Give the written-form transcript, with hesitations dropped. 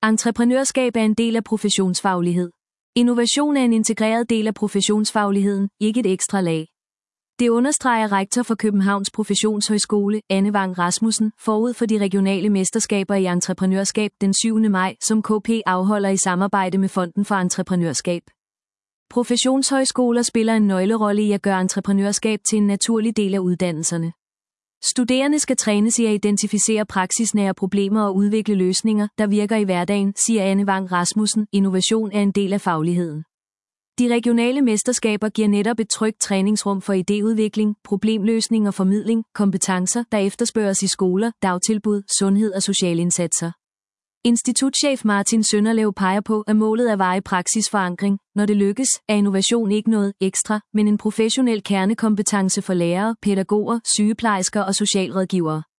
Entreprenørskab er en del af professionsfaglighed. Innovation er en integreret del af professionsfagligheden, ikke et ekstra lag. Det understreger rektor for Københavns Professionshøjskole, Anne Vang Rasmussen, forud for de regionale mesterskaber i entreprenørskab den 7. maj, som KP afholder i samarbejde med Fonden for Entreprenørskab. Professionshøjskoler spiller en nøglerolle i at gøre entreprenørskab til en naturlig del af uddannelserne. Studerende skal trænes i at identificere praksisnære problemer og udvikle løsninger, der virker i hverdagen, siger Anne Vang Rasmussen. Innovation er en del af fagligheden. De regionale mesterskaber giver netop et trygt træningsrum for idéudvikling, problemløsning og formidling, kompetencer, der efterspørges i skoler, dagtilbud, sundhed og sociale indsatser. Institutchef Martin Sønderlev peger på, at målet er varig praksisforankring. Når det lykkes, er innovation ikke noget ekstra, men en professionel kernekompetence for lærere, pædagoger, sygeplejersker og socialrådgivere.